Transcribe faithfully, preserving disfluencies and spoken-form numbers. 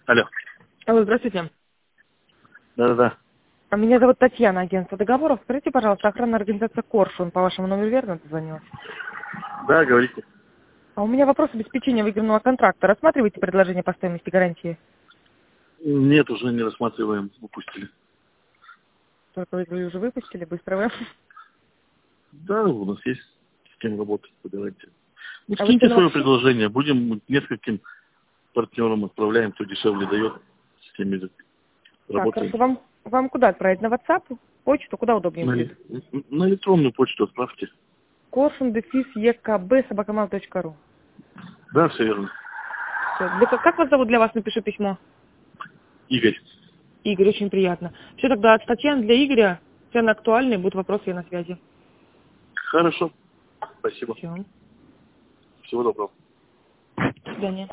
Алло. Алло, здравствуйте. Да-да-да. А Меня зовут Татьяна, агентство договоров. Скажите, пожалуйста, охранная организация «Коршун» по вашему номеру верно дозвонилась? Да, говорите. А у меня вопрос обеспечения выигранного контракта. Рассматриваете предложение по стоимости гарантии? Нет, уже не рассматриваем, упустили. Только вы уже выпустили, быстро вы. Да, у нас есть с кем работать, поговорите. Ну, А вы с скиньте кем свое вообще? предложение. Будем нескольким партнерам отправляем, кто дешевле дает, с теми же Так, работаем. хорошо. Вам, вам куда отправить? На WhatsApp? Почту? Куда удобнее На, будет? эле- на электронную почту отправьте. коршун дефис екб собакамал точка ру. Да, все верно. Всё. Для, как как вас зовут? Для вас напишу письмо. Игорь. Игорь, очень приятно. Все, тогда от Татьяны для Игоря. Цены актуальные, будут вопросы, я на связи. Хорошо. Спасибо. Все. Всего доброго. До свидания.